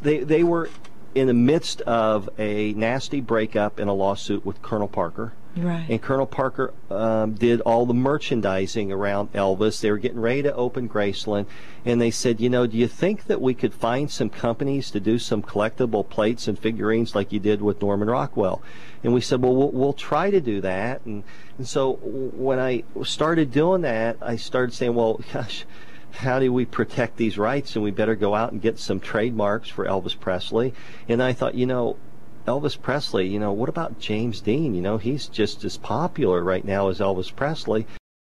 they were in the midst of a nasty breakup in a lawsuit with Colonel Parker. Right. And Colonel Parker did all the merchandising around Elvis. They were getting ready to open Graceland, and they said, do you think that we could find some companies to do some collectible plates and figurines like you did with Norman Rockwell? And we said, well, we'll try to do that. And so when I started doing that, I started saying, well, gosh, how do we protect these rights? And we better go out and get some trademarks for Elvis Presley. And I thought, Elvis Presley, what about James Dean? He's just as popular right now as Elvis Presley.